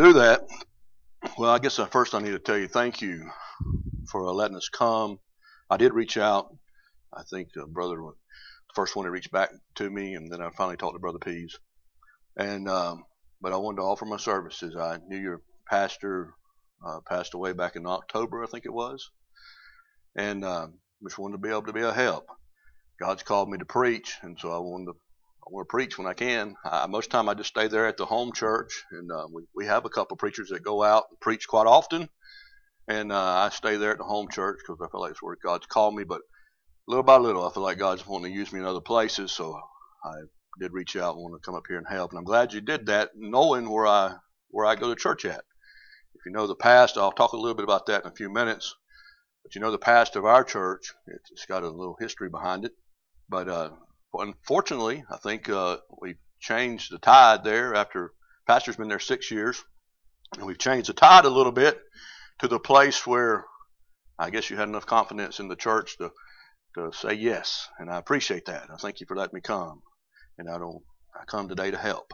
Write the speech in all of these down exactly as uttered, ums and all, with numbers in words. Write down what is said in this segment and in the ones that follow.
do that, well, I guess uh, first I need to tell you thank you for uh, letting us come. I did reach out. I think uh, brother was the first one to reach back to me, and then I finally talked to Brother Pease. And um, but I wanted to offer my services. I knew your pastor uh, passed away back in October, I think it was, and uh, just wanted to be able to be a help. God's called me to preach, and so I wanted to. I want to preach when I can. I, most of the time I just stay there at the home church, and uh, we, we have a couple of preachers that go out and preach quite often, and uh, I stay there at the home church because I feel like it's where God's called me. But little by little, I feel like God's wanting to use me in other places, so I did reach out and want to come up here and help. And I'm glad you did that, knowing where I where I go to church at. If you know the past, I'll talk a little bit about that in a few minutes. But you know the past of our church, it's got a little history behind it. But uh, unfortunately, I think uh, we've changed the tide there after pastor's been there six years. And we've changed the tide a little bit to the place where I guess you had enough confidence in the church to, to say yes. And I appreciate that. I thank you for letting me come. And I don't. I come today to help.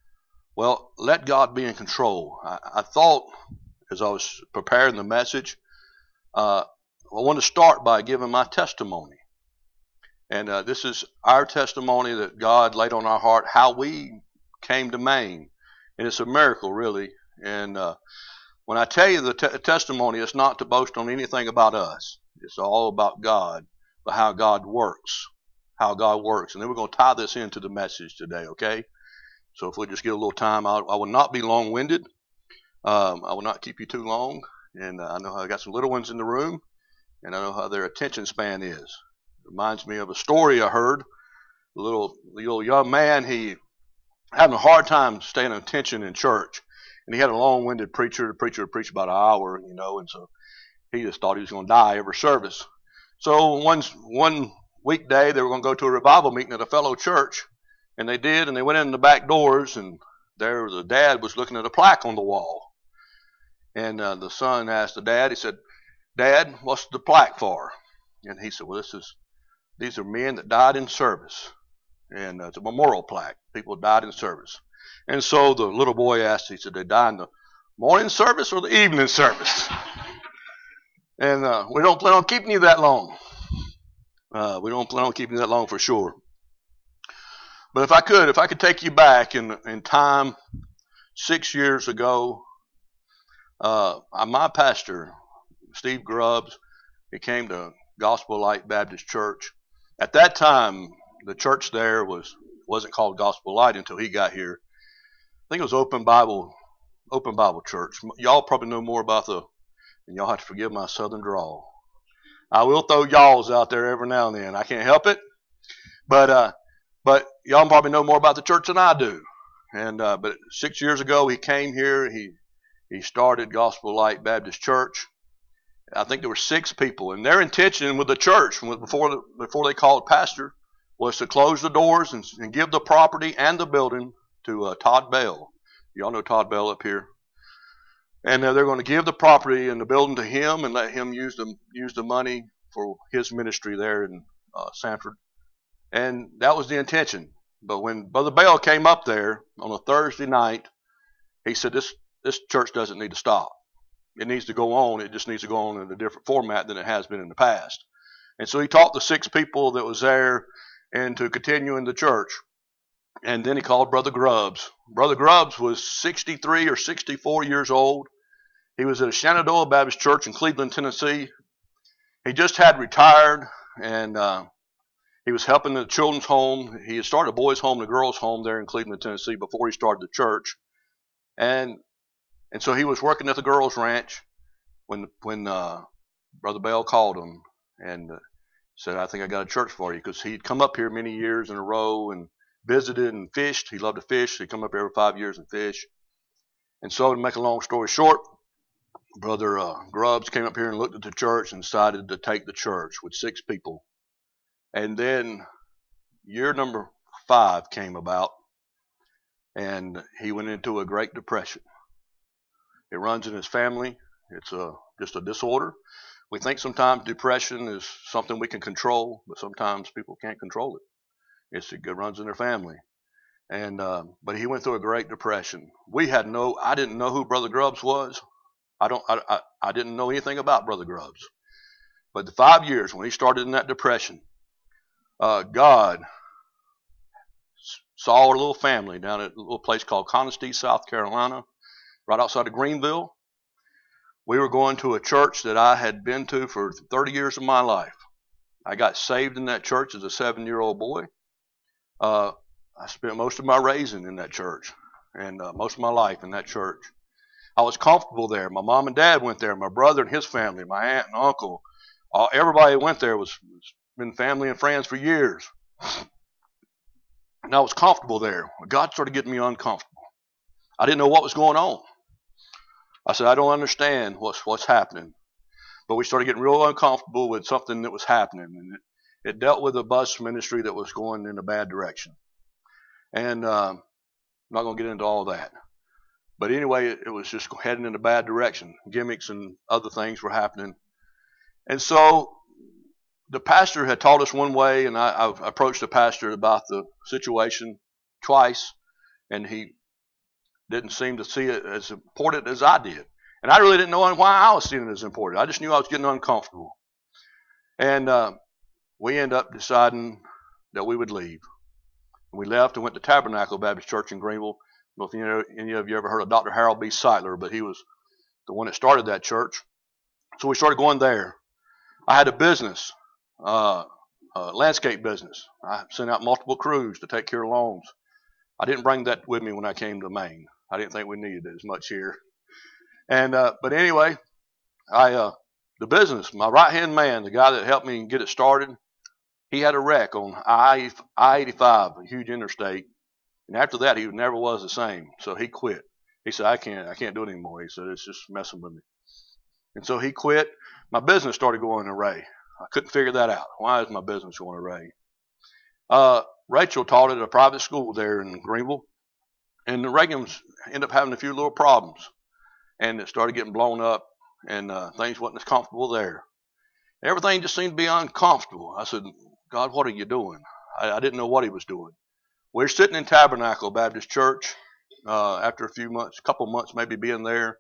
Well, let God be in control. I, I thought as I was preparing the message, uh, I want to start by giving my testimony. And uh, this is our testimony that God laid on our heart, how we came to Maine. And it's a miracle, really. And uh, when I tell you the te- testimony, it's not to boast on anything about us. It's all about God, but how God works, how God works. And then we're going to tie this into the message today, okay? So if we just get a little time, I'll, I will not be long-winded. Um, I will not keep you too long. And uh, I know I got some little ones in the room, and I know how their attention span is. Reminds me of a story I heard. The little, the little young man, he having a hard time staying attention in church. And he had a long-winded preacher. The preacher would preach about an hour, you know, and so he just thought he was going to die every service. So one, one weekday, they were going to go to a revival meeting at a fellow church. And they did, and they went in the back doors, and there the dad was looking at a plaque on the wall. And uh, the son asked the dad, he said, "Dad, what's the plaque for?" And he said, "Well, this is these are men that died in service." And uh, it's a memorial plaque. People died in service. And so the little boy asked, he said, "They died in the morning service or the evening service?" And uh, we don't plan on keeping you that long. Uh, we don't plan on keeping you that long for sure. But if I could, if I could take you back in in time, six years ago, uh, my pastor, Steve Grubbs, he came to Gospel Light Baptist Church. At that time, the church there was wasn't called Gospel Light until he got here. I think it was Open Bible, Open Bible Church. Y'all probably know more about the, and y'all have to forgive my southern drawl. I will throw y'alls out there every now and then. I can't help it, but uh, but y'all probably know more about the church than I do. And uh, but six years ago, he came here. He he started Gospel Light Baptist Church. I think there were six people, and their intention with the church before the, before they called pastor was to close the doors and, and give the property and the building to uh, Todd Bell. Y'all know Todd Bell up here. And uh, they're going to give the property and the building to him and let him use the use the money for his ministry there in uh, Sanford. And that was the intention. But when Brother Bell came up there on a Thursday night, he said, "This this church doesn't need to stop. It needs to go on. It just needs to go on in a different format than it has been in the past." And so he taught the six people that was there into continuing the church. And then he called Brother Grubbs. Brother Grubbs was sixty-three or sixty-four years old. He was at a Shenandoah Baptist Church in Cleveland, Tennessee. He just had retired, and uh, he was helping the children's home. He had started a boys' home and a girls' home there in Cleveland, Tennessee before he started the church. And and so he was working at the girls' ranch when when uh, Brother Bell called him and uh, said, "I think I got a church for you," because he'd come up here many years in a row and visited and fished. He loved to fish. He'd come up every five years and fish. And so to make a long story short, Brother uh, Grubbs came up here and looked at the church and decided to take the church with six people. And then year number five came about, and he went into a Great Depression. It runs in his family. It's a, just a disorder. We think sometimes depression is something we can control, but sometimes people can't control it. It's, it runs in their family. And uh, but he went through a Great Depression. We had no, I didn't know who Brother Grubbs was. I don't, I, I, I didn't know anything about Brother Grubbs. But the five years when he started in that depression, uh, God saw our little family down at a little place called Conisty, South Carolina, right outside of Greenville. We were going to a church that I had been to for thirty years of my life. I got saved in that church as a seven-year-old boy. Uh, I spent most of my raising in that church and uh, most of my life in that church. I was comfortable there. My mom and dad went there. My brother and his family, my aunt and uncle, uh, everybody who went there was, was been family and friends for years. And I was comfortable there. God started getting me uncomfortable. I didn't know what was going on. I said, I don't understand what's what's happening. But we started getting real uncomfortable with something that was happening. And it, it dealt with a bus ministry that was going in a bad direction. And uh, I'm not going to get into all that. But anyway, it, it was just heading in a bad direction. Gimmicks and other things were happening. And so the pastor had taught us one way, and I, I approached the pastor about the situation twice, and he didn't seem to see it as important as I did. And I really didn't know why I was seeing it as important. I just knew I was getting uncomfortable. And uh, we ended up deciding that we would leave. We left and went to Tabernacle Baptist Church in Greenville. I don't know if you know, any of you ever heard of Doctor Harold B. Seitler, but he was the one that started that church. So we started going there. I had a business, uh, a landscape business. I sent out multiple crews to take care of lawns. I didn't bring that with me when I came to Maine. I didn't think we needed it as much here. And uh, but anyway, I uh, the business, my right-hand man, the guy that helped me get it started, he had a wreck on I eighty-five, a huge interstate. And after that, he never was the same. So he quit. He said, I can't, I can't do it anymore. He said, it's just messing with me. And so he quit. My business started going array. I couldn't figure that out. Why is my business going array? Uh, Rachel taught at a private school there in Greenville. And the Reagans ended up having a few little problems. And it started getting blown up. And uh, things wasn't as comfortable there. Everything just seemed to be uncomfortable. I said, God, what are you doing? I, I didn't know what he was doing. We're sitting in Tabernacle Baptist Church uh, after a few months, a couple months maybe being there.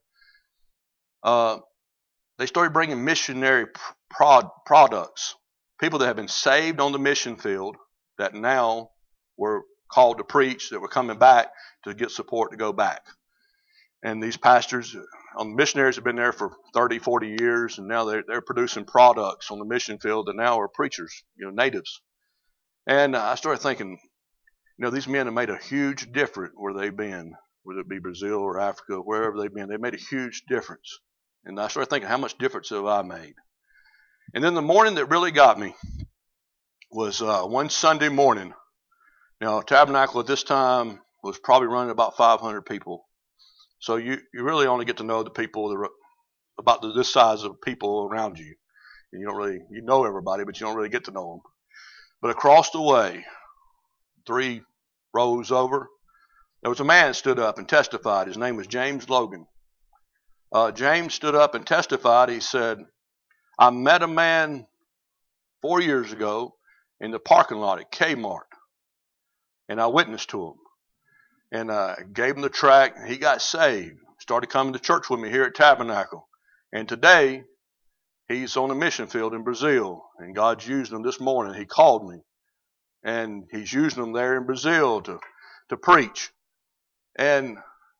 Uh, they started bringing missionary prod, products, people that had been saved on the mission field that now were called to preach, that were coming back to get support to go back. And these pastors, um, missionaries have been there for thirty, forty years, and now they're, they're producing products on the mission field that now are preachers, you know, natives. And I started thinking, you know, these men have made a huge difference where they've been, whether it be Brazil or Africa, wherever they've been. They've made a huge difference. And I started thinking, how much difference have I made? And then the morning that really got me was uh, one Sunday morning. Now, Tabernacle at this time was probably running about five hundred people. So you, you really only get to know the people that are about the, this size of people around you. And you don't really, you know everybody, but you don't really get to know them. But across the way, three rows over, there was a man stood up and testified. His name was James Logan. Uh, James stood up and testified. He said, I met a man four years ago in the parking lot at Kmart, and I witnessed to him. And uh, gave him the tract, and he got saved. Started coming to church with me here at Tabernacle. And today, he's on a mission field in Brazil, and God's using him this morning. He called me. And he's using them there in Brazil to, to preach. And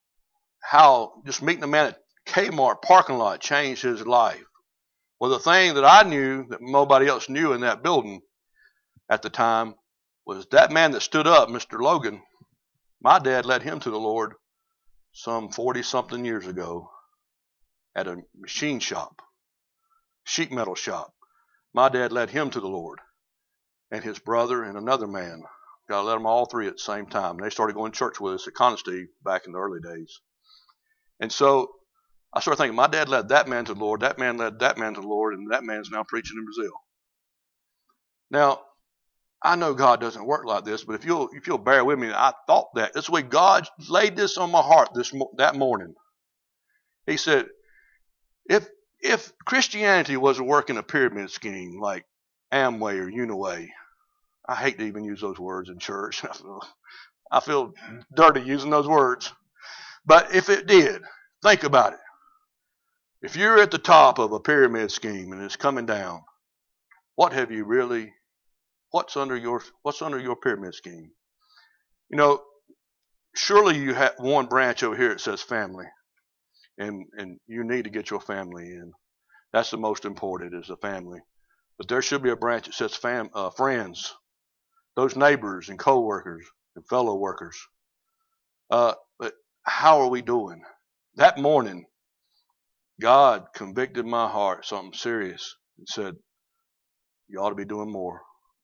how just meeting a man at Kmart parking lot changed his life. Well, the thing that I knew that nobody else knew in that building at the time was that man that stood up, Mister Logan, my dad led him to the Lord some forty-something years ago at a machine shop, sheet metal shop. My dad led him to the Lord. And his brother and another man. God led them all three at the same time. And they started going to church with us at Conisty back in the early days. And so I started thinking, my dad led that man to the Lord, that man led that man to the Lord, and that man's now preaching in Brazil. Now, I know God doesn't work like this, but if you'll, if you'll bear with me, I thought that. That's the way God laid this on my heart this that morning. He said, if if Christianity was a working a pyramid scheme like Amway or Uniway, I hate to even use those words in church. I feel dirty using those words. But if it did, think about it. If you're at the top of a pyramid scheme and it's coming down, what have you really, what's under your, what's under your pyramid scheme? You know, surely you have one branch over here that says family, and, and you need to get your family in. That's the most important, is the family. But there should be a branch that says fam, uh, friends, those neighbors and co-workers and fellow workers. Uh, but how are we doing? That morning, God convicted my heart something serious and said, you ought to be doing more.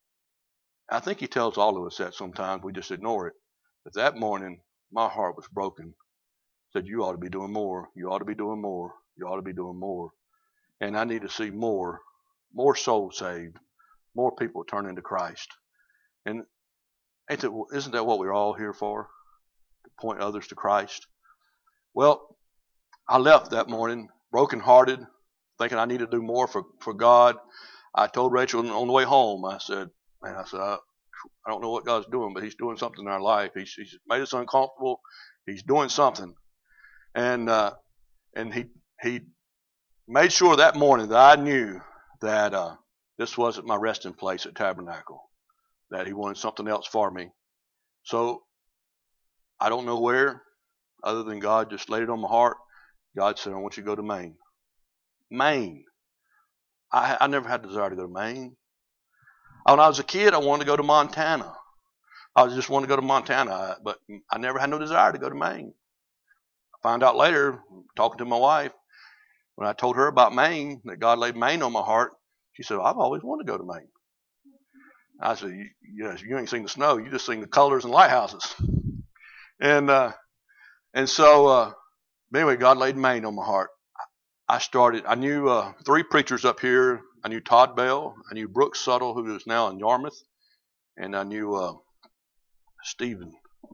I think he tells all of us that sometimes. We just ignore it. But that morning, my heart was broken. Said, you ought to be doing more. You ought to be doing more. You ought to be doing more. And I need to see more, more souls saved, more people turning to Christ. And ain't that, isn't that what we're all here for? To point others to Christ. Well, I left that morning brokenhearted, thinking I need to do more for, for God. I told Rachel on the way home, I said, man, I said, I, I don't know what God's doing, but he's doing something in our life. He's, he's made us uncomfortable. He's doing something. And, uh, and he, he made sure that morning that I knew that, uh, this wasn't my resting place at Tabernacle, that he wanted something else for me. So I don't know where, other than God just laid it on my heart. God said, I want you to go to Maine. Maine. I, I never had the desire to go to Maine. When I was a kid, I wanted to go to Montana. I just wanted to go to Montana, but I never had no desire to go to Maine. I found out later, talking to my wife, when I told her about Maine, that God laid Maine on my heart, she said, I've always wanted to go to Maine. I said, you, yes, you ain't seen the snow. You just seen the colors and lighthouses. And uh, and so, uh, anyway, God laid Maine on my heart. I started, I knew uh, three preachers up here. I knew Todd Bell. I knew Brooks Suttle, who is now in Yarmouth. And I knew uh, Stephen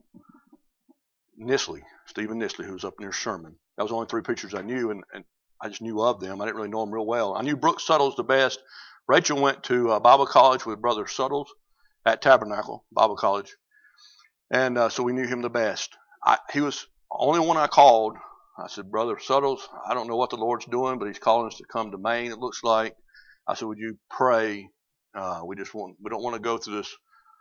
Nisley, Stephen Nisley, who was up near Sherman. That was the only three preachers I knew, and, and I just knew of them. I didn't really know them real well. I knew Brooks Suttle's the best. Rachel went to uh, Bible college with Brother Suttles at Tabernacle Bible College. And uh, so we knew him the best. I, he was the only one I called. I said, Brother Suttles, I don't know what the Lord's doing, but he's calling us to come to Maine, it looks like. I said, would you pray? Uh, we just want, we don't want to go through this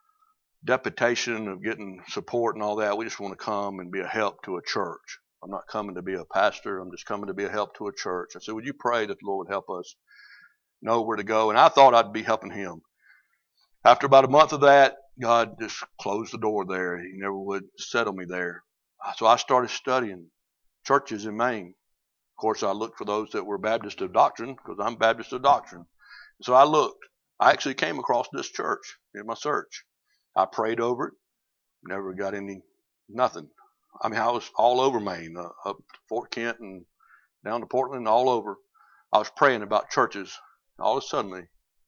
deputation of getting support and all that. We just want to come and be a help to a church. I'm not coming to be a pastor. I'm just coming to be a help to a church. I said, would you pray that the Lord would help us know where to go? And I thought I'd be helping him. After about a month of that, God just closed the door there. He never would settle me there. So I started studying churches in Maine. Of course, I looked for those that were Baptist of doctrine, because I'm Baptist of doctrine. So I looked. I actually came across this church in my search. I prayed over it. Never got any, nothing. I mean, I was all over Maine, uh, up to Fort Kent and down to Portland, all over. I was praying about churches. All of a sudden,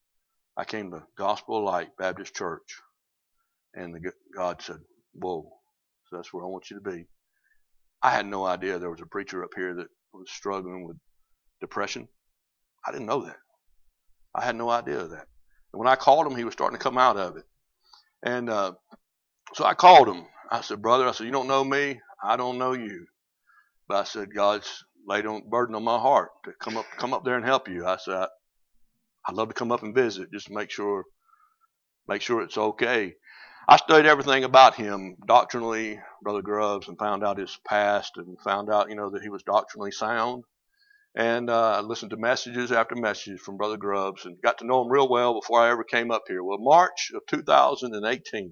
I came to Gospel of Light Baptist Church. And the, God said, whoa, so that's where I want you to be. I had no idea there was a preacher up here that was struggling with depression. I didn't know that. I had no idea of that. And when I called him, he was starting to come out of it. And uh, so I called him. I said, brother, I said, you don't know me. I don't know you. But I said, God's laid on burden on my heart to come up, come up there and help you. I said, I, I'd love to come up and visit, just to make sure, make sure it's okay. I studied everything about him doctrinally, Brother Grubbs, and found out his past and found out, you know, that he was doctrinally sound. And uh, I listened to messages after messages from Brother Grubbs and got to know him real well before I ever came up here. Well, March of two thousand eighteen,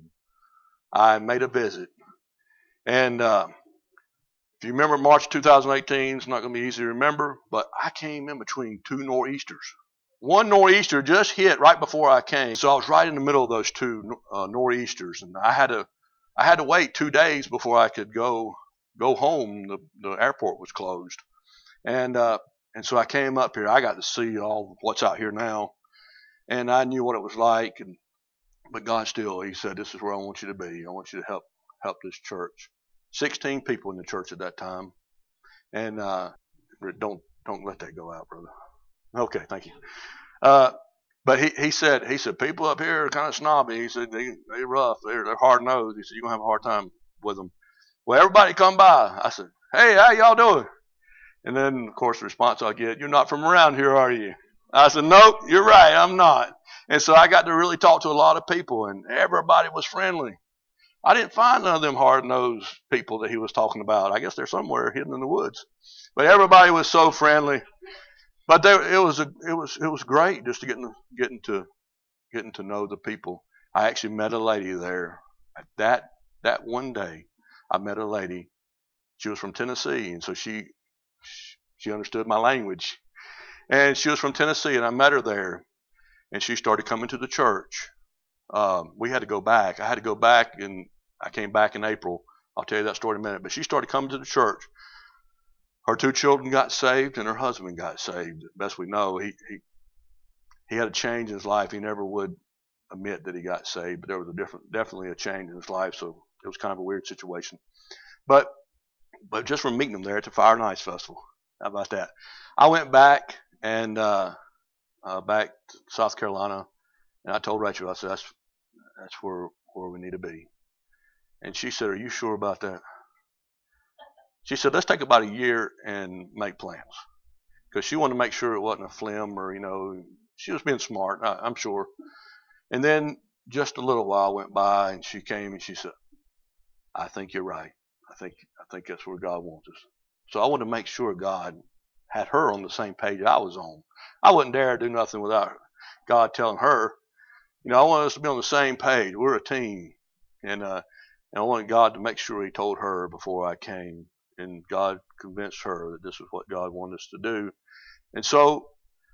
I made a visit. And uh, if you remember March two thousand eighteen, it's not going to be easy to remember, but I came in between two nor'easters. One nor'easter just hit right before I came, so I was right in the middle of those two uh, nor'easters, and I had to, I had to wait two days before I could go go home. The, the airport was closed, and uh, and so I came up here. I got to see all what's out here now, and I knew what it was like. And but God still, He said, "This is where I want you to be. I want you to help help this church." Sixteen people in the church at that time, and uh, don't don't let that go out, brother. Okay, thank you. Uh, but he, he said he said people up here are kind of snobby. He said they they rough. They're they're hard nosed. He said you're gonna have a hard time with them. Well, everybody come by. I said, hey, how y'all doing? And then, of course, the response I get, you're not from around here, are you? I said, nope, you're right, I'm not. And so I got to really talk to a lot of people, and everybody was friendly. I didn't find none of them hard-nosed people that he was talking about. I guess they're somewhere hidden in the woods. But everybody was so friendly. But there, it was a, it was it was great just to getting getting to getting to know the people. I actually met a lady there. That that one day, I met a lady. She was from Tennessee, and so she she understood my language. And she was from Tennessee, and I met her there, and she started coming to the church. Um, we had to go back. I had to go back, and I came back in April. I'll tell you that story in a minute. But she started coming to the church. Her two children got saved, and her husband got saved. Best we know, he he he had a change in his life. He never would admit that he got saved, but there was a different, definitely a change in his life. So it was kind of a weird situation. But but just from meeting them there at the Fire and Ice Festival, how about that? I went back and uh, uh, back to South Carolina, and I told Rachel, I said, that's that's where where we need to be. And she said, are you sure about that? She said, let's take about a year and make plans. Because she wanted to make sure it wasn't a flim or, you know, she was being smart, I, I'm sure. And then just a little while went by, and she came and she said, I think you're right. I think I think that's where God wants us. So I wanted to make sure God had her on the same page I was on. I wouldn't dare do nothing without God telling her. You know, I wanted us to be on the same page. We're a team. And, uh, and I wanted God to make sure he told her before I came. And God convinced her that this is what God wanted us to do. And so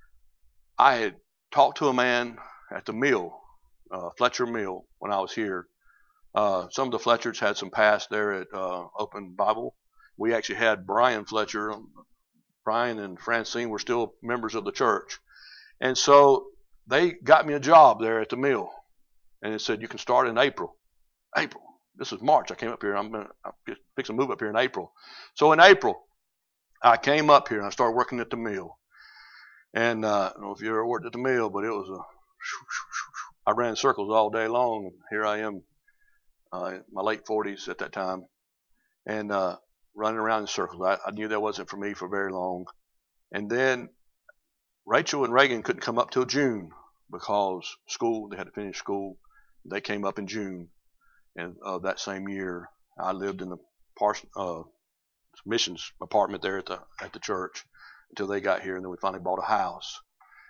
I had talked to a man at the mill, uh, Fletcher Mill, when I was here. Uh, some of the Fletchers had some past there at uh, Open Bible. We actually had Brian Fletcher. Brian and Francine were still members of the church. And so they got me a job there at the mill. And it said, you can start in April. April. This is March. I came up here. I'm going to fix a move up here in April. So in April, I came up here and I started working at the mill. And uh, I don't know if you ever worked at the mill, but it was a, I ran circles all day long. Here I am, uh, in my late forties at that time, and uh, running around in circles. I, I knew that wasn't for me for very long. And then Rachel and Reagan couldn't come up till June because school, they had to finish school. They came up in June. And uh, that same year, I lived in the pars- uh, missions apartment there at the at the church until they got here, and then we finally bought a house.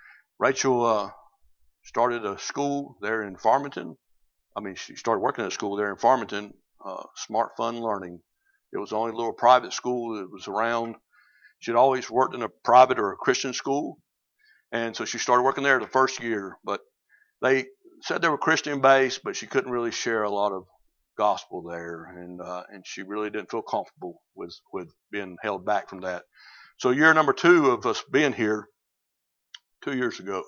Rachel uh, started a school there in Farmington. I mean, she started working at a school there in Farmington, uh, Smart Fun Learning. It was the only little private school that was around. She'd always worked in a private or a Christian school, and so she started working there the first year. But they said they were Christian based, but she couldn't really share a lot of gospel there, and uh, and she really didn't feel comfortable with with being held back from that. So year number two of us being here, two years ago,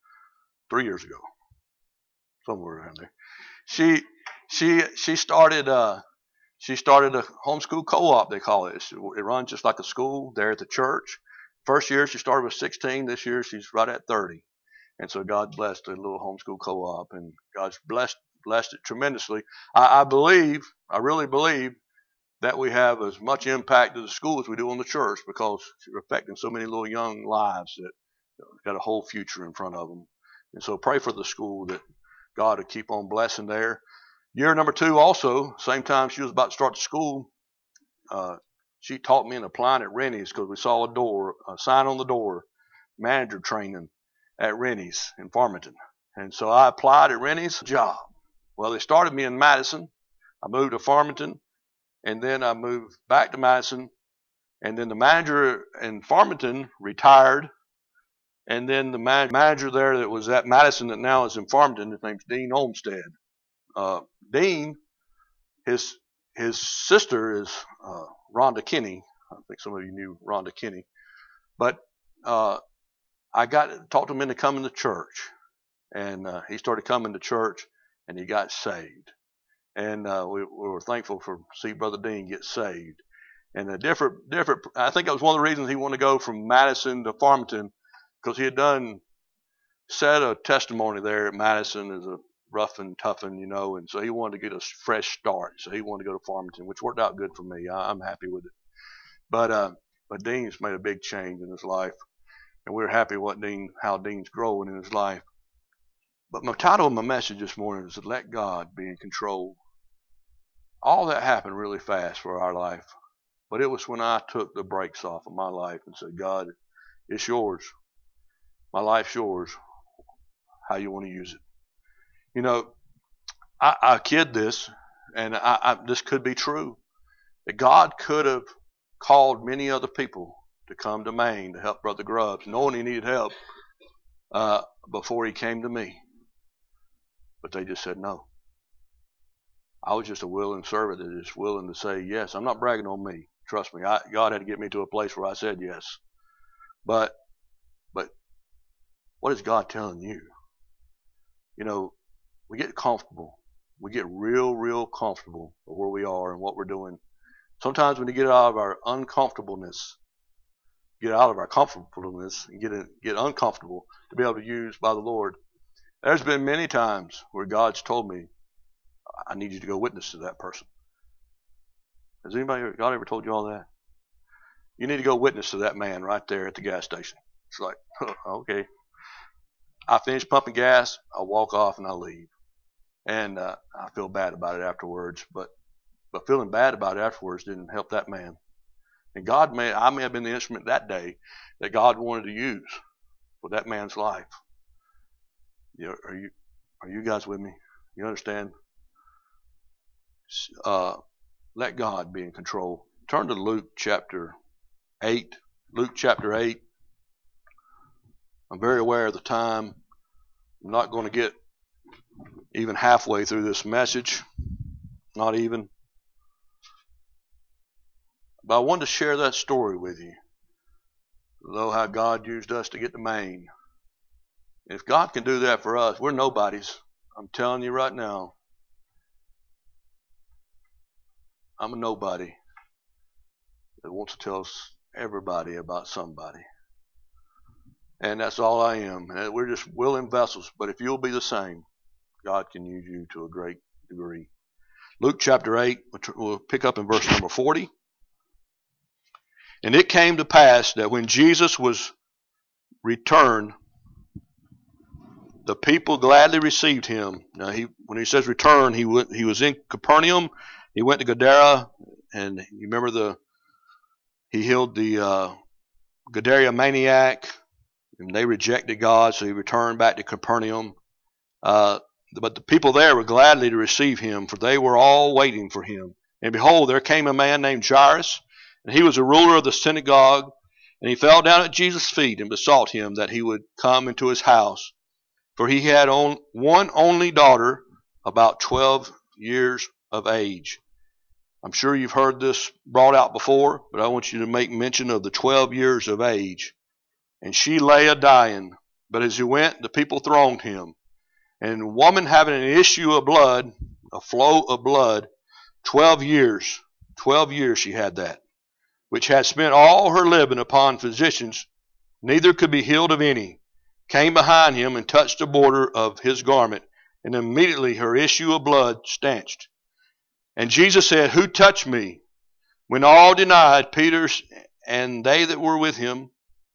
three years ago, somewhere around there, she she she started uh, she started a homeschool co-op, they call it. It runs just like a school there at the church. First year she started with sixteen. This year she's right at thirty, and so God blessed a little homeschool co-op, and God's blessed. blessed it tremendously. I, I believe, I really believe that we have as much impact to the school as we do on the church, because we're affecting so many little young lives that got a whole future in front of them. And so pray for the school that God would keep on blessing there. Year number two also, same time she was about to start the school, uh, she taught me in applying at Rennie's because we saw a door, a sign on the door, manager training at Rennie's in Farmington. And so I applied at Rennie's job. Well, they started me in Madison. I moved to Farmington, and then I moved back to Madison. And then the manager in Farmington retired. And then the man- manager there that was at Madison that now is in Farmington, his name's Dean Olmstead. Uh, Dean, his his sister is uh, Rhonda Kinney. I think some of you knew Rhonda Kinney. But uh, I got talked him into coming to church. And uh, he started coming to church. And he got saved, and uh, we, we were thankful for see Brother Dean get saved. And a different, different. I think that was one of the reasons he wanted to go from Madison to Farmington, because he had done said a testimony there at Madison as a rough and tough, and you know, and so he wanted to get a fresh start. So he wanted to go to Farmington, which worked out good for me. I, I'm happy with it. But uh, but Dean's made a big change in his life, and we're happy what Dean, how Dean's growing in his life. But my title of my message this morning is "Let God Be in Control." All that happened really fast for our life, but it was when I took the brakes off of my life and said, "God, it's yours. My life's yours. How you want to use it?" You know, I, I kid this, and I, I, this could be true, that God could have called many other people to come to Maine to help Brother Grubbs, knowing he needed help uh, before he came to me. But they just said no. I was just a willing servant that is willing to say yes. I'm not bragging on me. Trust me. I, God had to get me to a place where I said yes. But, but what is God telling you? You know, we get comfortable. We get real, real comfortable with where we are and what we're doing. Sometimes when you get out of our uncomfortableness, get out of our comfortableness and get in, get uncomfortable to be able to use by the Lord. There's been many times where God's told me, I need you to go witness to that person. Has anybody, God ever told you all that? You need to go witness to that man right there at the gas station. It's like, oh, okay. I finish pumping gas, I walk off and I leave. And uh, I feel bad about it afterwards, but but feeling bad about it afterwards didn't help that man. And God may, I may have been the instrument that day that God wanted to use for that man's life. You know, are you are you guys with me? You understand? Uh, let God be in control. Turn to Luke chapter eight. Luke chapter eight. I'm very aware of the time. I'm not going to get even halfway through this message. Not even. But I wanted to share that story with you. Though how God used us to get to Maine. If God can do that for us, we're nobodies. I'm telling you right now. I'm a nobody that wants to tell everybody about somebody. And that's all I am. And we're just willing vessels. But if you'll be the same, God can use you to a great degree. Luke chapter eight, we'll pick up in verse number forty. And it came to pass that when Jesus was returned, the people gladly received him. Now, he, when he says return, he went, he was in Capernaum. He went to Gadara, and you remember the he healed the uh, Gadara maniac, and they rejected God, so he returned back to Capernaum. Uh, but the people there were gladly to receive him, for they were all waiting for him. And behold, there came a man named Jairus, and he was a ruler of the synagogue, and he fell down at Jesus' feet and besought him that he would come into his house. For he had on, one only daughter, about twelve years of age. I'm sure you've heard this brought out before, but I want you to make mention of the twelve years of age. And she lay a-dying, but as he went, the people thronged him. And a woman having an issue of blood, a flow of blood, twelve years, twelve years she had that, which had spent all her living upon physicians, neither could be healed of any, came behind him and touched the border of his garment, and immediately her issue of blood stanched. And Jesus said, Who touched me? When all denied, Peter and they that were with him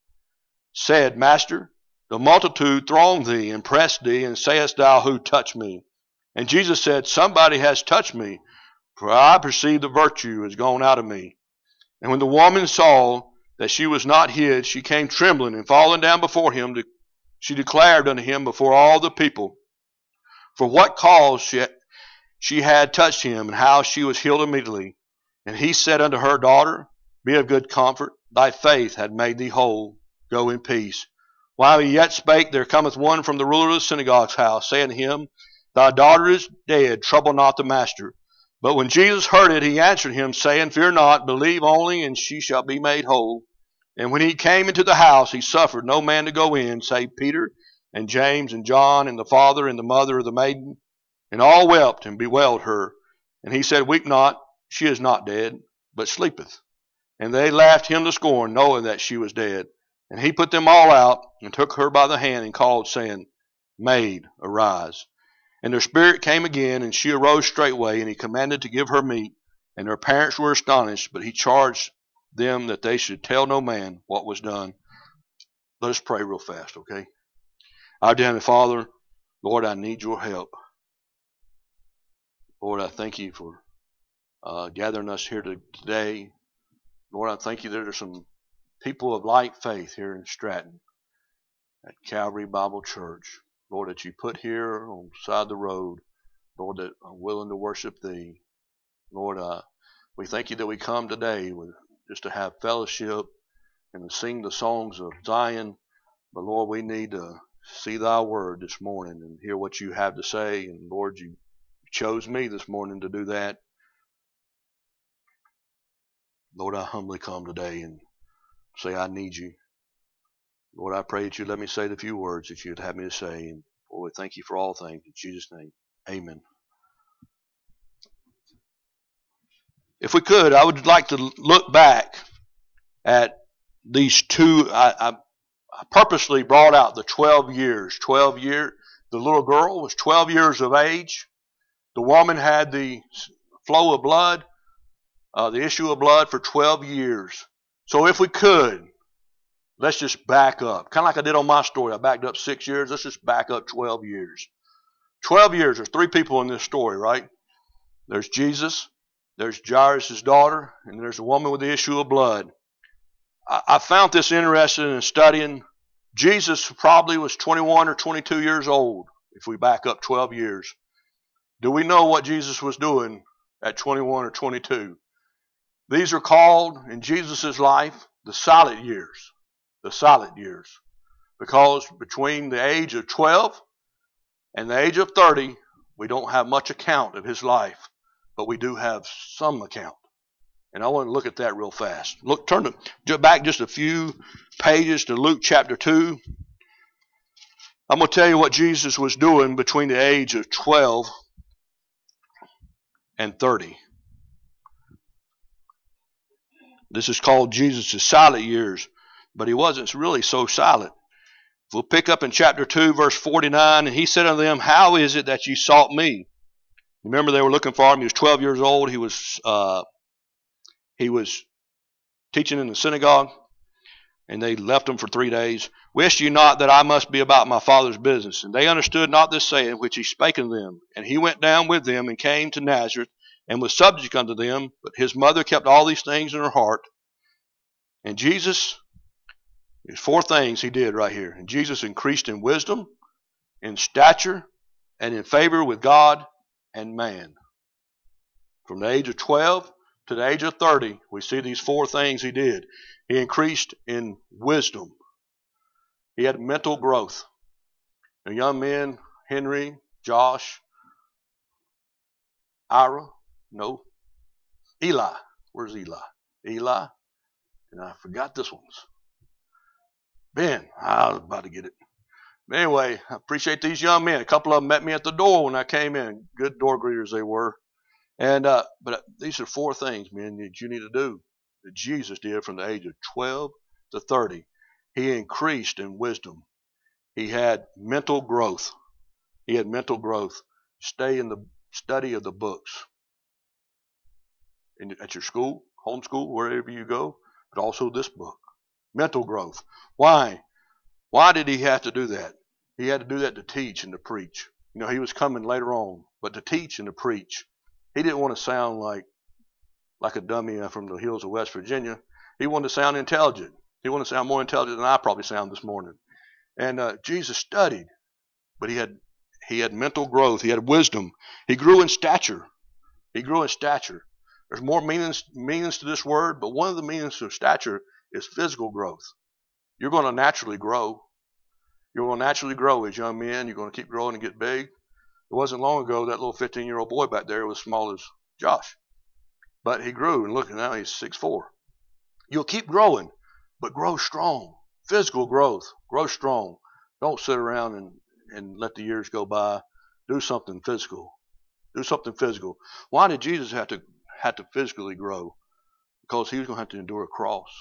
said, Master, the multitude throng thee and press thee, and sayest thou, Who touched me? And Jesus said, Somebody has touched me, for I perceive the virtue is gone out of me. And when the woman saw that she was not hid, she came trembling, and falling down before him, she declared unto him before all the people for what cause she, she had touched him, and how she was healed immediately. And he said unto her, Daughter, be of good comfort, thy faith hath made thee whole. Go in peace. While he yet spake, there cometh one from the ruler of the synagogue's house, saying to him, Thy daughter is dead, trouble not the master. But when Jesus heard it, he answered him, saying, Fear not, believe only, and she shall be made whole. And when he came into the house, he suffered no man to go in, save Peter and James and John and the father and the mother of the maiden. And all wept and bewailed her. And he said, Weep not, she is not dead, but sleepeth. And they laughed him to scorn, knowing that she was dead. And he put them all out, and took her by the hand, and called, saying, Maid, arise. And their spirit came again, and she arose straightway, and he commanded to give her meat. And her parents were astonished, but he charged them that they should tell no man what was done. Let us pray real fast, okay? Our dear Heavenly Father, Lord, I need your help. Lord, I thank you for uh, gathering us here today. Lord, I thank you that there's some people of light faith here in Stratton at Calvary Bible Church. Lord, that you put here on the side of the road, Lord, that are willing to worship thee. Lord, uh, we thank you that we come today with, just to have fellowship and to sing the songs of Zion. But Lord, we need to see thy word this morning and hear what you have to say. And Lord, you chose me this morning to do that. Lord, I humbly come today and say I need you. Lord, I pray that you let me say the few words that you'd have me to say. And Lord, thank you for all things. In Jesus' name, amen. If we could, I would like to look back at these two. I, I, I purposely brought out the twelve years. twelve years. The little girl was twelve years of age. The woman had the flow of blood, uh, the issue of blood for twelve years. So if we could, let's just back up. Kind of like I did on my story. I backed up six years. Let's just back up twelve years. twelve years. There's three people in this story, right? There's Jesus. There's Jairus' daughter, and there's a woman with the issue of blood. I, I found this interesting in studying. Jesus probably was twenty-one or twenty-two years old, if we back up twelve years. Do we know what Jesus was doing at twenty-one or twenty-two? These are called, in Jesus' life, the silent years. The silent years. Because between the age of twelve and the age of thirty, we don't have much account of his life. But we do have some account. And I want to look at that real fast. Look, turn to, back just a few pages to Luke chapter two. I'm going to tell you what Jesus was doing between the age of twelve and thirty. This is called Jesus' silent years, but he wasn't really so silent. We'll pick up in chapter two, verse forty-nine, and he said unto them, How is it that ye sought me? Remember, they were looking for him. He was twelve years old. He was uh, he was teaching in the synagogue, and they left him for three days. Wist ye not that I must be about my Father's business? And they understood not this saying which he spake unto them. And he went down with them and came to Nazareth, and was subject unto them. But his mother kept all these things in her heart. And Jesus, there's four things he did right here. And Jesus increased in wisdom, in stature, and in favor with God and man. From the age of twelve to the age of thirty, we see these four things he did. He increased in wisdom. He had mental growth. The young men, Henry, Josh, Ira, no, Eli. Where's Eli? Eli. And I forgot this one's. Ben. I was about to get it. Anyway, I appreciate these young men. A couple of them met me at the door when I came in. Good door greeters they were. And uh, but these are four things, men, that you need to do that Jesus did from the age of twelve to thirty. He increased in wisdom. He had mental growth. He had mental growth. Stay in the study of the books. In, at your school, homeschool, wherever you go, but also this book. Mental growth. Why? Why did he have to do that? He had to do that to teach and to preach. You know, he was coming later on, but to teach and to preach. He didn't want to sound like like a dummy from the hills of West Virginia. He wanted to sound intelligent. He wanted to sound more intelligent than I probably sound this morning. And uh, Jesus studied, but he had he had mental growth. He had wisdom. He grew in stature. He grew in stature. There's more meanings meanings to this word, but one of the meanings of stature is physical growth. You're going to naturally grow. You're going to naturally grow as young men. You're going to keep growing and get big. It wasn't long ago that little fifteen-year-old boy back there was small as Josh. But he grew, and look, now he's six foot four. You'll keep growing, but grow strong. Physical growth. Grow strong. Don't sit around and, and let the years go by. Do something physical. Do something physical. Why did Jesus have to have to physically grow? Because he was going to have to endure a cross.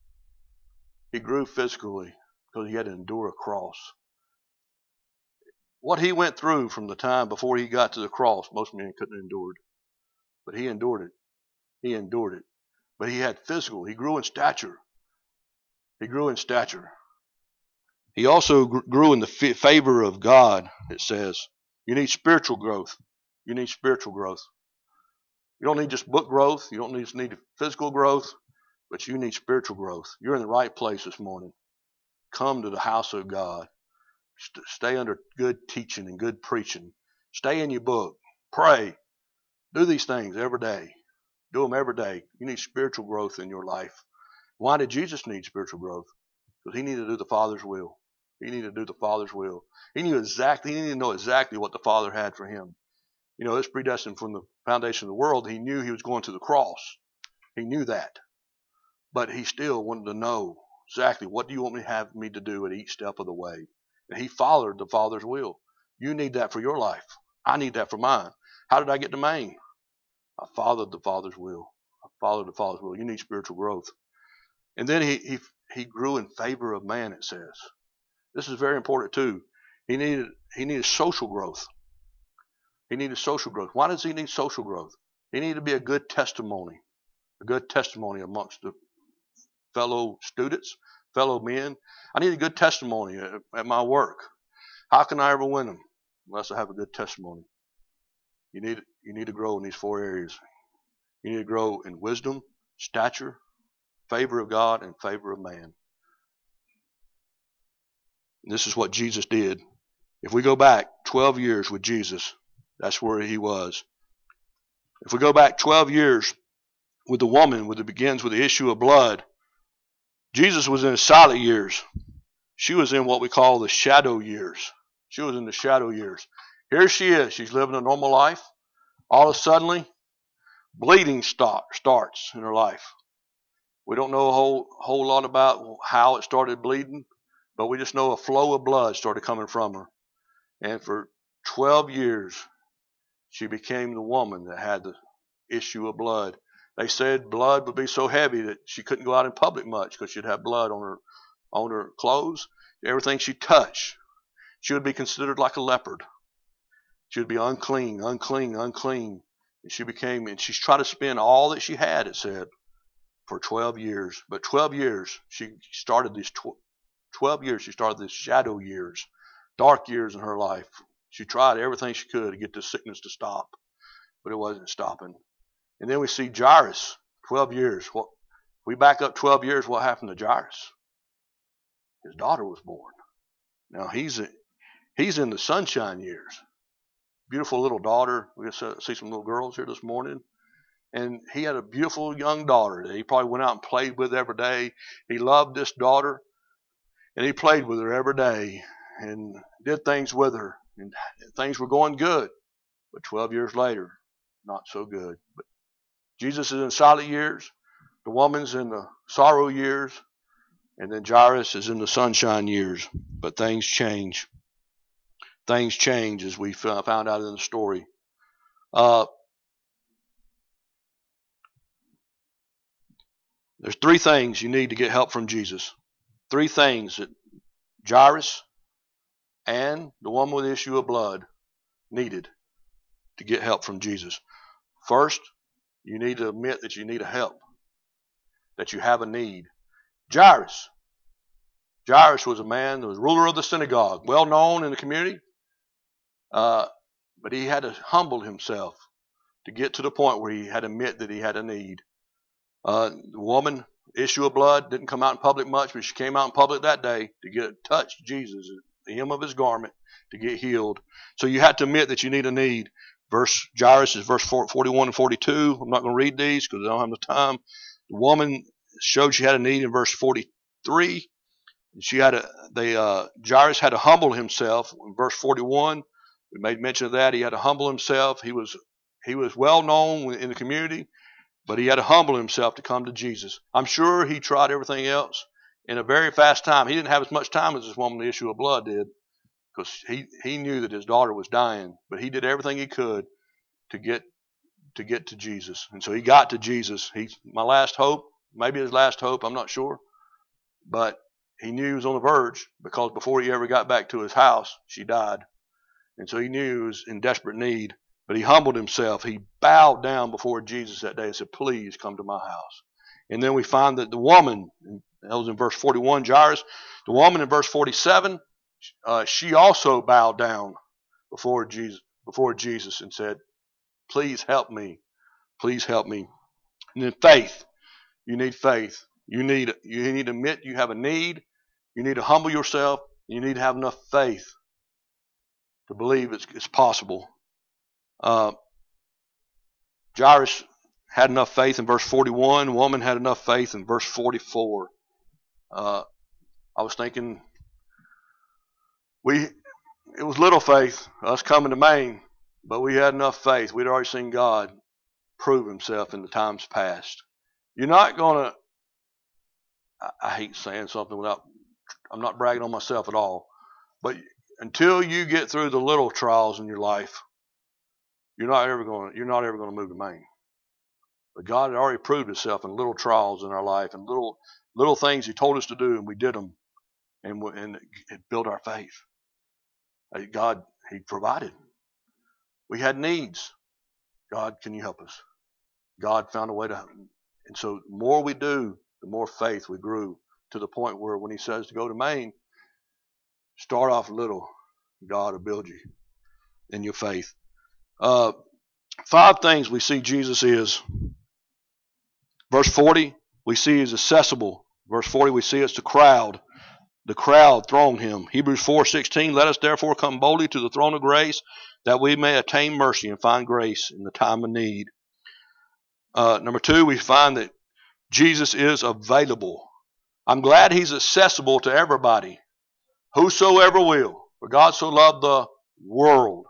He grew physically because he had to endure a cross. What he went through from the time before he got to the cross, most men couldn't endure it. But he endured it. He endured it. But he had physical. He grew in stature. He grew in stature. He also grew in the favor of God, it says. You need spiritual growth. You need spiritual growth. You don't need just book growth. You don't just need physical growth, but you need spiritual growth. You're in the right place this morning. Come to the house of God. Stay under good teaching and good preaching. Stay in your book. Pray. Do these things every day. Do them every day. You need spiritual growth in your life. Why did Jesus need spiritual growth? Because he needed to do the Father's will. He needed to do the Father's will. He knew exactly, he needed to know exactly what the Father had for him. You know, it's predestined from the foundation of the world. He knew he was going to the cross. He knew that. But he still wanted to know exactly what do you want me to have me to do at each step of the way. And he followed the Father's will. You need that for your life. I need that for mine. How did I get to Maine? I followed the Father's will. I followed the Father's will. You need spiritual growth. And then he, he, he grew in favor of man, it says. This is very important too. He needed, he needed social growth. He needed social growth. Why does he need social growth? He needed to be a good testimony. A good testimony amongst the fellow students, fellow men. I need a good testimony at, at my work. How can I ever win them unless I have a good testimony? You need, you need to grow in these four areas. You need to grow in wisdom, stature, favor of God, and favor of man. And this is what Jesus did. If we go back twelve years with Jesus, that's where he was. If we go back twelve years with the woman, with it begins with the issue of blood, Jesus was in his silent years. She was in what we call the shadow years. She was in the shadow years. Here she is. She's living a normal life. All of a sudden, bleeding start, starts in her life. We don't know a whole, whole lot about how it started bleeding, but we just know a flow of blood started coming from her. And for twelve years, she became the woman that had the issue of blood. They said blood would be so heavy that she couldn't go out in public much because she'd have blood on her, on her clothes. Everything she touched, she would be considered like a leopard. She would be unclean, unclean, unclean. And she became, and she's tried to spend all that she had, it said, for twelve years. But twelve years, she started these tw- twelve years, she started these shadow years, dark years in her life. She tried everything she could to get this sickness to stop, but it wasn't stopping. And then we see Jairus, twelve years. What, we back up twelve years, what happened to Jairus? His daughter was born. Now he's a, he's in the sunshine years. Beautiful little daughter. We get see some little girls here this morning. And he had a beautiful young daughter that he probably went out and played with every day. He loved this daughter, and he played with her every day and did things with her. And things were going good. But twelve years later, not so good. But Jesus is in silent years. The woman's in the sorrow years. And then Jairus is in the sunshine years. But things change. Things change as we found out in the story. Uh, there's three things you need to get help from Jesus. Three things that Jairus and the woman with the issue of blood needed to get help from Jesus. First, you need to admit that you need a help, that you have a need. Jairus. Jairus was a man that was ruler of the synagogue, well known in the community. Uh, but he had to humble himself to get to the point where he had to admit that he had a need. Uh, the woman, issue of blood, didn't come out in public much, but she came out in public that day to get touch Jesus, the hem of his garment, to get healed. So you have to admit that you need a need. Verse Jairus is verse forty-one and forty-two. I'm not going to read these because I don't have the time. The woman showed she had a need in verse forty-three. She had a. They uh, Jairus had to humble himself in verse forty-one. We made mention of that. He had to humble himself. He was he was well known in the community, but he had to humble himself to come to Jesus. I'm sure he tried everything else in a very fast time. He didn't have as much time as this woman, the issue of blood, did, because he, he knew that his daughter was dying. But he did everything he could to get to get to Jesus. And so he got to Jesus. He's my last hope, maybe his last hope, I'm not sure. But he knew he was on the verge, because before he ever got back to his house, she died. And so he knew he was in desperate need, but he humbled himself. He bowed down before Jesus that day and said, please come to my house. And then we find that the woman, that was in verse forty-one, Jairus, the woman in verse forty-seven, uh, she also bowed down before Jesus, before Jesus and said, please help me. Please help me. And then faith. You need faith. You need, you need to admit you have a need. You need to humble yourself. You need to have enough faith to believe it's, it's possible. Uh, Jairus had enough faith in verse forty-one. The woman had enough faith in verse forty-four. Uh, I was thinking, we it was little faith, us coming to Maine, but we had enough faith. We'd already seen God prove himself in the times past. You're not going to, I, I hate saying something without, I'm not bragging on myself at all, but until you get through the little trials in your life, you're not ever going to, you're not ever going to move to Maine. But God had already proved himself in little trials in our life and little little things he told us to do, and we did them, and, and it built our faith. God, he provided. We had needs. God, can you help us? God found a way to, and so the more we do, the more faith we grew, to the point where when he says to go to Maine, start off little. God will build you in your faith. Uh, five things we see Jesus is. Verse forty, we see he's accessible. Verse forty, we see it's the crowd. The crowd thronged him. Hebrews four sixteen, let us therefore come boldly to the throne of grace, that we may attain mercy and find grace in the time of need. Uh, number two, we find that Jesus is available. I'm glad he's accessible to everybody. Whosoever will. For God so loved the world.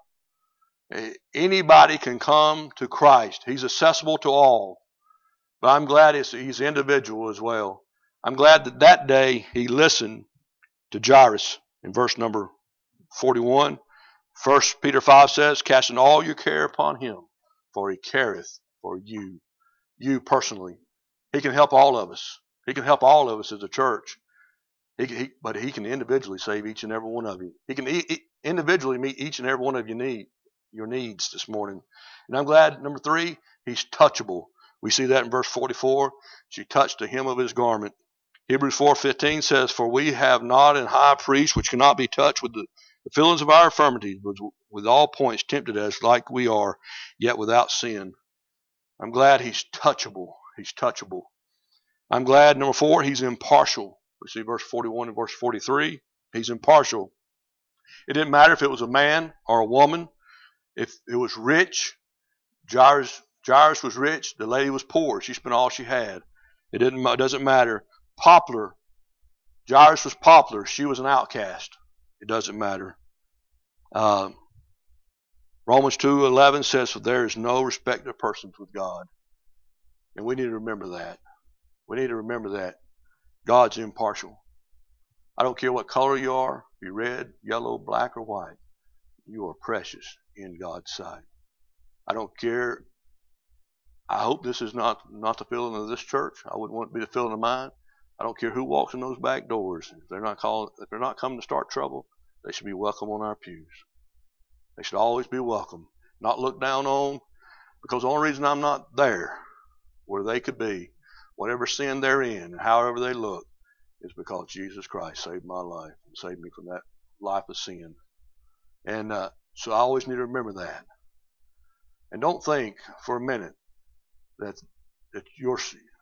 Anybody can come to Christ. He's accessible to all. But I'm glad it's, he's individual as well. I'm glad that that day he listened to Jairus in verse number forty-one. First Peter five says, casting all your care upon him, for he careth for you. You personally. He can help all of us. He can help all of us as a church. He, he, but he can individually save each and every one of you. He can e- e- individually meet each and every one of your need, your needs this morning. And I'm glad, number three, he's touchable. We see that in verse forty-four. She touched the hem of his garment. Hebrews four fifteen says, for we have not an high priest which cannot be touched with the, the feelings of our infirmities, but with all points tempted as like we are, yet without sin. I'm glad he's touchable. He's touchable. I'm glad, number four, he's impartial. We see verse forty-one and verse forty-three. He's impartial. It didn't matter if it was a man or a woman. If it was rich, Jairus, Jairus was rich. The lady was poor. She spent all she had. It didn't. It doesn't matter. Popular. Jairus was popular. She was an outcast. It doesn't matter. Uh, Romans two eleven says, for there is no respect of persons with God. And we need to remember that. We need to remember that. God's impartial. I don't care what color you are, if you're red, yellow, black, or white. You are precious in God's sight. I don't care. I hope this is not, not the feeling of this church. I wouldn't want it to be the feeling of mine. I don't care who walks in those back doors. If they're not calling, if they're not coming to start trouble, they should be welcome on our pews. They should always be welcome, not looked down on, because the only reason I'm not there where they could be, whatever sin they're in and however they look, is because Jesus Christ saved my life and saved me from that life of sin. And uh, so I always need to remember that. And don't think for a minute that that your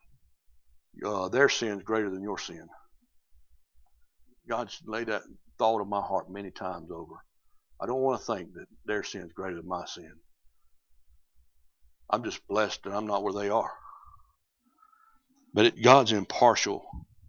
uh, their sin is greater than your sin. God's laid that thought in my heart many times over. I don't want to think that their sin is greater than my sin. I'm just blessed that I'm not where they are. But it, God's impartial.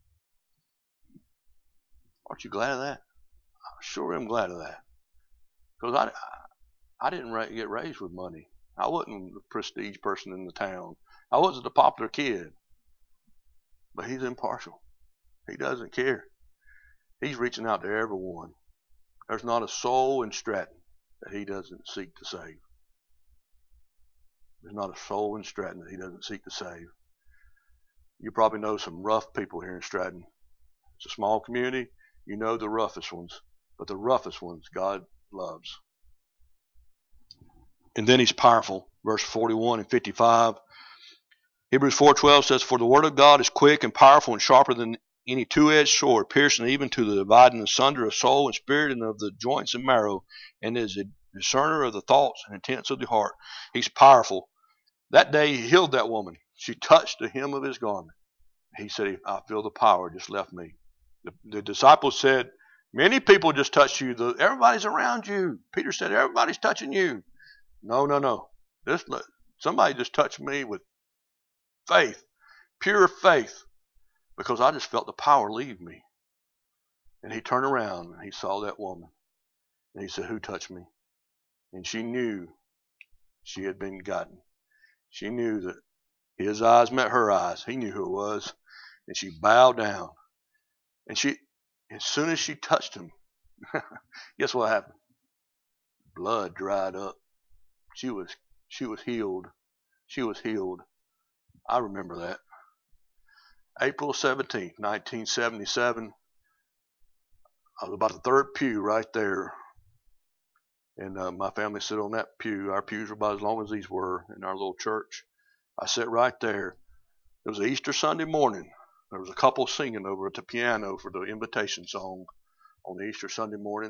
Aren't you glad of that? I sure am glad of that. Because I, I didn't get raised with money. I wasn't the prestige person in the town. I wasn't the popular kid. But he's impartial. He doesn't care. He's reaching out to everyone. There's not a soul in Stratton that he doesn't seek to save. There's not a soul in Stratton that he doesn't seek to save. You probably know some rough people here in Stratton. It's a small community. You know the roughest ones. But the roughest ones God loves. And then he's powerful. Verse forty-one and fifty-five. Hebrews four twelve says, For the word of God is quick and powerful and sharper than any two-edged sword, piercing even to the dividing asunder of soul and spirit and of the joints and marrow, and is a discerner of the thoughts and intents of the heart. He's powerful. That day he healed that woman. She touched the hem of his garment. He said, I feel the power just left me. The, the disciples said, many people just touched you. The, everybody's around you. Peter said, everybody's touching you. No, no, no. This, somebody just touched me with faith, pure faith, because I just felt the power leave me. And he turned around and he saw that woman. And he said, who touched me? And she knew she had been gotten. She knew that his eyes met her eyes. He knew who it was. And she bowed down. And she, as soon as she touched him, guess what happened? Blood dried up. She was, she was healed. She was healed. I remember that. April seventeenth, nineteen seventy-seven. I was about the third pew right there. And uh, my family sat on that pew. Our pews were about as long as these were in our little church. I sat right there. It was an Easter Sunday morning. There was a couple singing over at the piano for the invitation song on the Easter Sunday morning.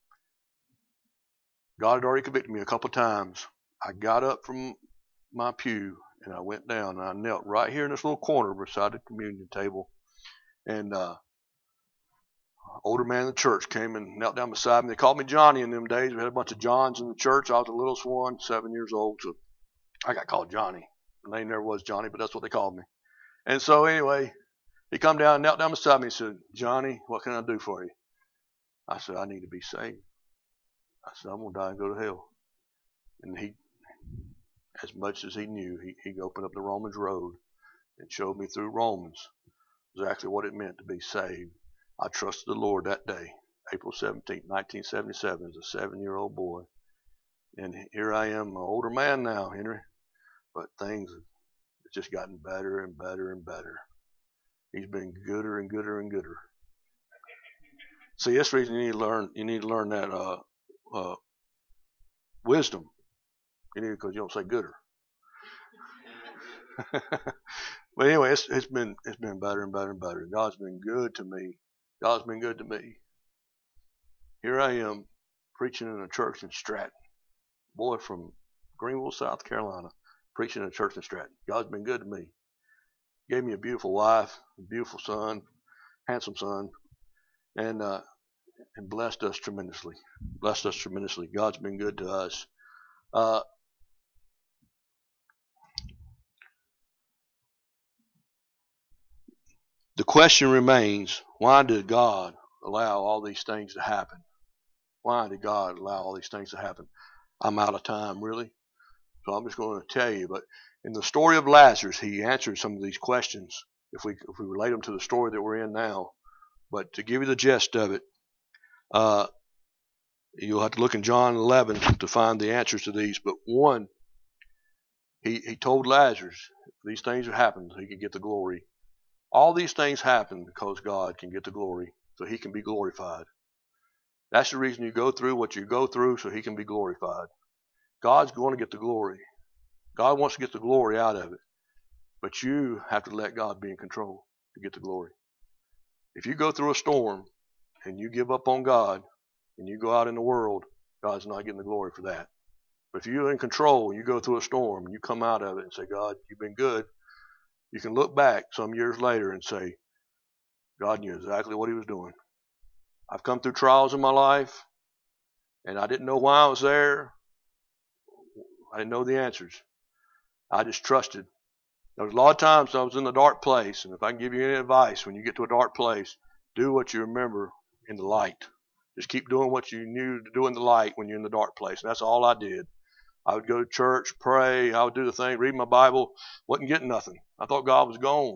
God had already convicted me a couple times. I got up from my pew and I went down and I knelt right here in this little corner beside the communion table. And uh, older man in the church came and knelt down beside me. They called me Johnny in them days. We had a bunch of Johns in the church. I was the littlest one, seven years old, so I got called Johnny. The name never was Johnny, but that's what they called me. And so anyway, he come down and knelt down beside me and said, Johnny, what can I do for you? I said, I need to be saved. I said, I'm going to die and go to hell. And he, as much as he knew, he, he opened up the Romans road and showed me through Romans exactly what it meant to be saved. I trusted the Lord that day, April seventeenth, nineteen seventy-seven, as a seven-year-old boy. And here I am, an older man now, Henry. But things have just gotten better and better and better. He's been gooder and gooder and gooder. See, that's the reason you need to learn. You need to learn that uh, uh, wisdom. You need, because you don't say gooder. But anyway, it's, it's been it's been better and better and better. God's been good to me. God's been good to me. Here I am preaching in a church in Stratton. Boy from Greenville, South Carolina, preaching in a church in Stratton. God's been good to me. Gave me a beautiful wife, a beautiful son, handsome son, and uh, and blessed us tremendously. Blessed us tremendously. God's been good to us. Uh, the question remains, why did God allow all these things to happen? Why did God allow all these things to happen? I'm out of time, really. So I'm just going to tell you. But in the story of Lazarus, he answered some of these questions if we if we relate them to the story that we're in now. But to give you the gist of it, uh, you'll have to look in John eleven to find the answers to these. But one, he, he told Lazarus, these things have happened so he can get the glory. All these things happen because God can get the glory, so he can be glorified. That's the reason you go through what you go through, so he can be glorified. God's going to get the glory. God wants to get the glory out of it. But you have to let God be in control to get the glory. If you go through a storm and you give up on God and you go out in the world, God's not getting the glory for that. But if you're in control and you go through a storm and you come out of it and say, God, you've been good, you can look back some years later and say, God knew exactly what he was doing. I've come through trials in my life and I didn't know why I was there. I didn't know the answers. I just trusted. There was a lot of times I was in a dark place, and if I can give you any advice, when you get to a dark place, do what you remember in the light. Just keep doing what you knew to do in the light when you're in the dark place. And that's all I did. I would go to church, pray, I would do the thing, read my Bible, wasn't getting nothing. I thought God was gone.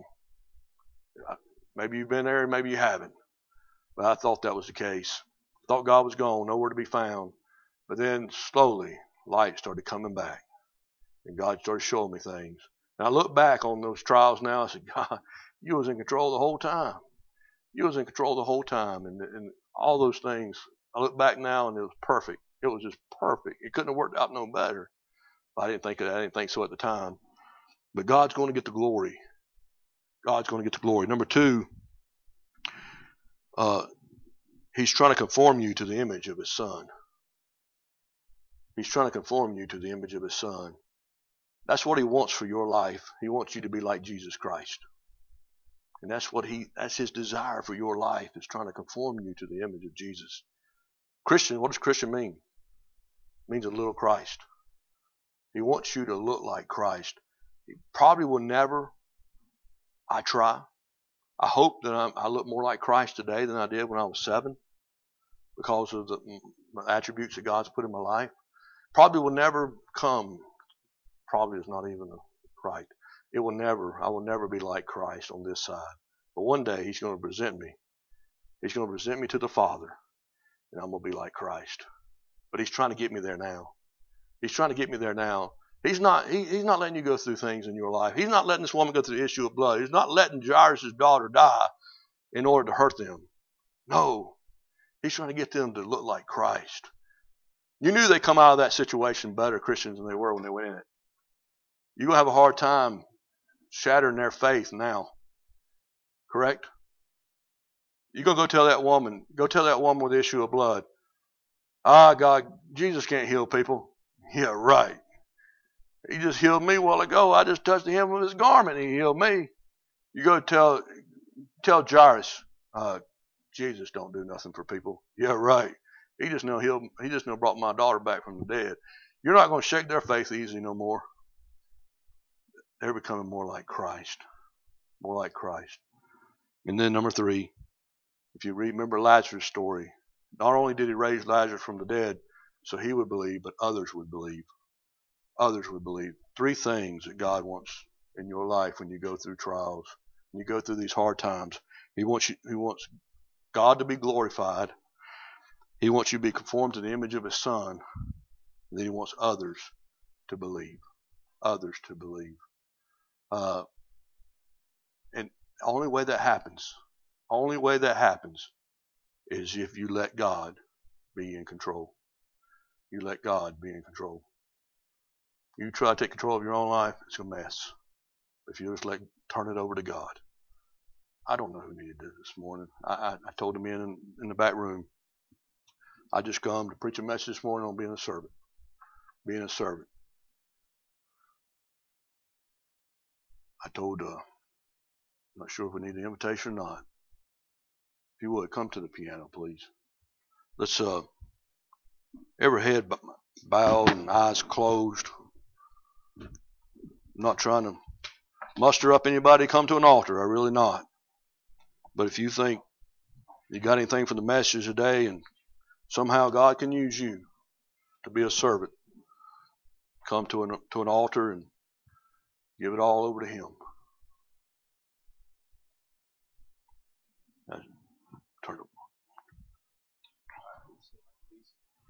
Maybe you've been there, maybe you haven't. But I thought that was the case. I thought God was gone, nowhere to be found. But then slowly, light started coming back. And God started showing me things. And I look back on those trials now, I said, God, you was in control the whole time. You was in control the whole time. And, and all those things, I look back now and it was perfect. It was just perfect. It couldn't have worked out no better. I didn't think I didn't think so at the time. But God's going to get the glory. God's going to get the glory. Number two, uh, He's trying to conform you to the image of His Son. He's trying to conform you to the image of His Son. That's what He wants for your life. He wants you to be like Jesus Christ. And that's what he that's His desire for your life, is trying to conform you to the image of Jesus. Christian, what does Christian mean? It means a little Christ. He wants you to look like Christ. He probably will never, I try. I hope that I'm, I look more like Christ today than I did when I was seven, because of the attributes that God's put in my life. Probably will never come. Probably is not even right. It will never, I will never be like Christ on this side. But one day He's going to present me. He's going to present me to the Father, and I'm going to be like Christ. But He's trying to get me there now. He's trying to get me there now. He's not, he, he's not letting you go through things in your life. He's not letting this woman go through the issue of blood. He's not letting Jairus' daughter die in order to hurt them. No. He's trying to get them to look like Christ. You knew they'd come out of that situation better Christians than they were when they went in it. You're going to have a hard time shattering their faith now. Correct? You're going to go tell that woman, go tell that woman with the issue of blood, ah, God, Jesus can't heal people. Yeah, right. He just healed me a while ago. I just touched the hem of His garment and He healed me. You go tell tell Jairus, uh, Jesus don't do nothing for people. Yeah, right. He just know healed, he just know brought my daughter back from the dead. You're not going to shake their faith easy no more. They're becoming more like Christ. More like Christ. And then number three, if you remember Lazarus' story, not only did He raise Lazarus from the dead so he would believe, but others would believe. Others would believe. Three things that God wants in your life when you go through trials, when you go through these hard times. He wants you, He wants God to be glorified. He wants you to be conformed to the image of His Son. And then He wants others to believe. Others to believe. Uh, and the only way that happens, only way that happens is if you let God be in control. You let God be in control. You try to take control of your own life, it's a mess. If you just let turn it over to God. I don't know who needed this this morning. I, I, I told the men in, in the back room, I just come to preach a message this morning on being a servant. Being a servant. I told, uh, I'm not sure if we need an invitation or not. If you would, come to the piano, please. Let's, uh, every head bowed and eyes closed. I'm not trying to muster up anybody to come to an altar. I really not. But if you think you got anything for the message today and somehow God can use you to be a servant, come to an to an altar and give it all over to Him. Turn